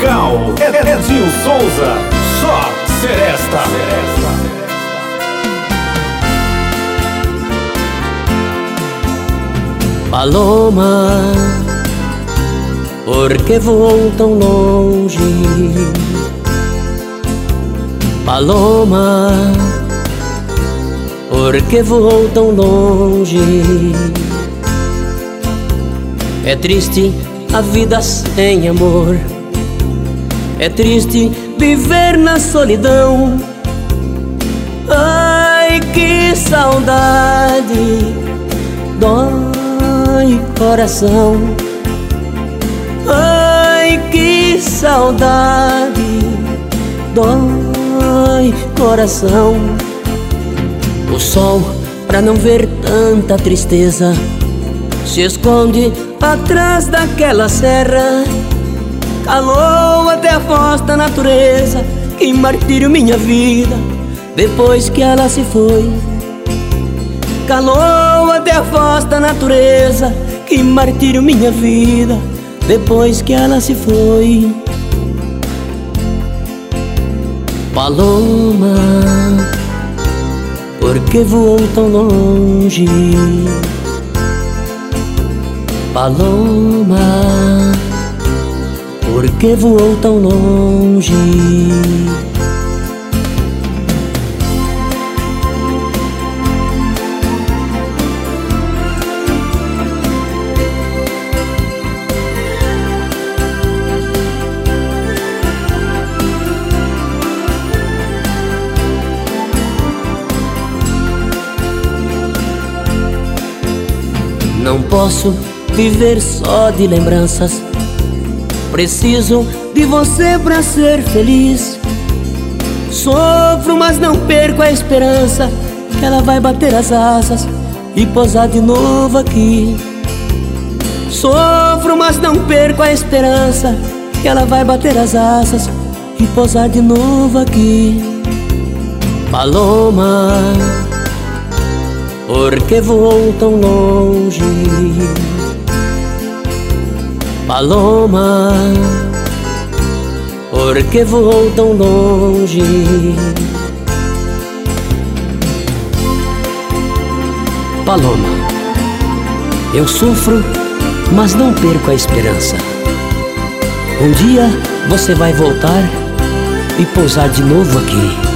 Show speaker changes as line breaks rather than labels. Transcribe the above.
musical Edinho Souza, só Seresta.
Paloma, por que voou tão longe? Paloma, por que voou tão longe? É triste a vida sem amor, é triste viver na solidão. Ai, que saudade, dói coração. Ai, que saudade, dói coração. O sol, pra não ver tanta tristeza, se esconde atrás daquela serra. Calou até a voz da natureza, que martírio minha vida depois que ela se foi. Calou até a voz da natureza, que martírio minha vida depois que ela se foi. Paloma, por que voou tão longe? Paloma, por que voou tão longe? Não posso viver só de lembranças, preciso de você pra ser feliz. Sofro, mas não perco a esperança que ela vai bater as asas e pousar de novo aqui. Sofro, mas não perco a esperança que ela vai bater as asas e pousar de novo aqui. Paloma, por que voou tão longe? Paloma, por que voou tão longe? Paloma, eu sofro, mas não perco a esperança. Um dia você vai voltar e pousar de novo aqui.